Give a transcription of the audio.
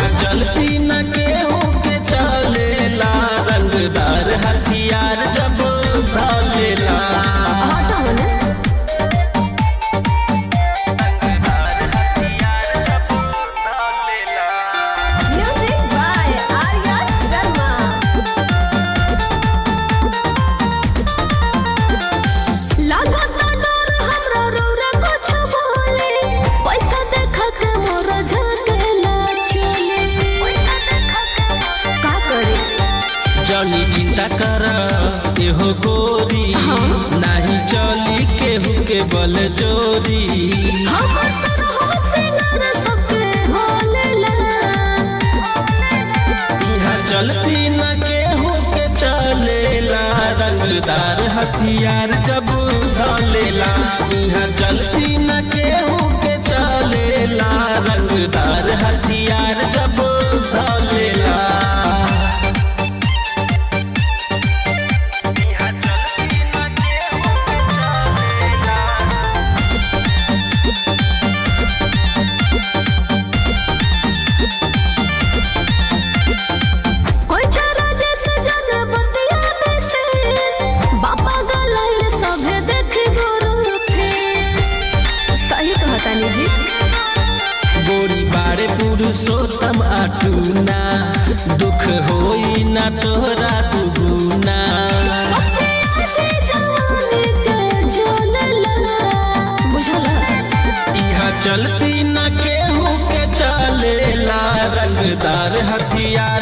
यहाँ चलती न केहू के चलेला रंगदार हथियार जब ढालेला। जनी चिंता कर एहो गोरी नहीं चली केहू के बल जोरी। यहाँ चलती न केहू के चलेला रंगदार हथियार जब ढालेला। यहाँ चलती न केहू के चलेला रंगदार हथियार जब ढालेला। गोरी बारे पुरुषोत्तम अटूना दुख होई ना तोहरा दुगुना। यहाँ चलती न केहू के चलेला रंगदार हथियार